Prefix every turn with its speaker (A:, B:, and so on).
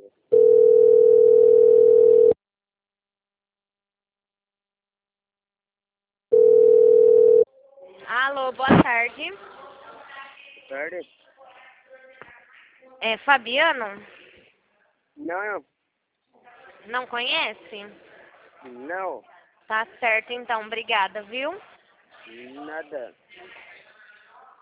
A: Alô, boa tarde.
B: Boa tarde.
A: É Fabiano?
B: Não,
A: Não conhece?
B: não,
A: Tá certo então, obrigada, viu?
B: nada.